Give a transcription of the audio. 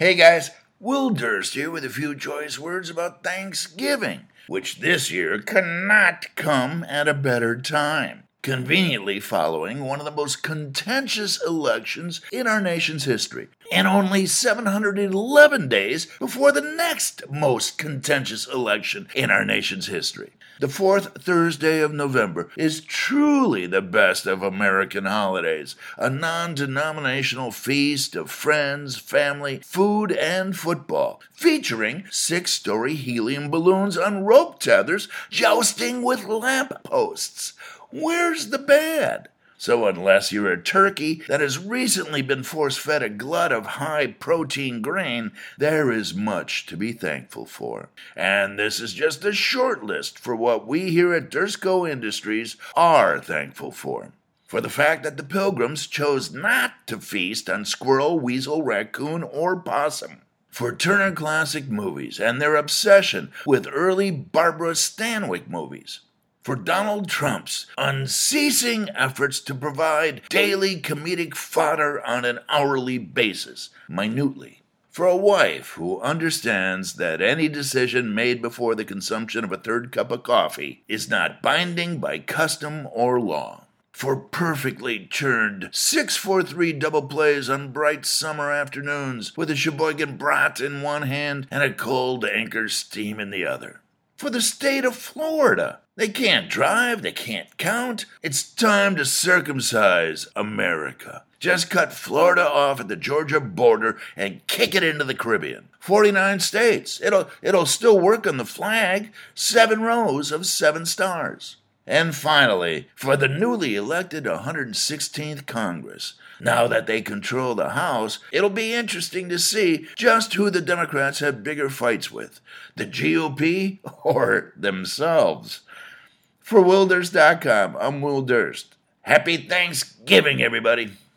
Hey guys, Will Durst here with a few choice words about Thanksgiving, which this year cannot come at a better time, conveniently following one of the most contentious elections in our nation's history, and only 711 days before the next most contentious election in our nation's history. The fourth Thursday of November is truly the best of American holidays, a non-denominational feast of friends, family, food, and football, featuring 6-story helium balloons on rope tethers jousting with lamp posts. Where's the bad? So unless you're a turkey that has recently been force-fed a glut of high-protein grain, there is much to be thankful for. And this is just a short list for what we here at Dursco Industries are thankful for. For the fact that the Pilgrims chose not to feast on squirrel, weasel, raccoon, or possum. For Turner Classic Movies and their obsession with early Barbara Stanwyck movies. For Donald Trump's unceasing efforts to provide daily comedic fodder on an hourly basis, minutely. For a wife who understands that any decision made before the consumption of a third cup of coffee is not binding by custom or law. For perfectly churned 6-4-3 double plays on bright summer afternoons with a Sheboygan brat in one hand and a cold anchor steam in the other. For the state of Florida. They can't drive, they can't count. It's time to circumcise America. Just cut Florida off at the Georgia border and kick it into the Caribbean. 49 states. It'll still work on the flag. 7 rows of 7 stars. And finally, for the newly elected 116th Congress. Now that they control the House, it'll be interesting to see just who the Democrats have bigger fights with, the GOP or themselves. For WillDurst.com, I'm Will Durst. Happy Thanksgiving, everybody.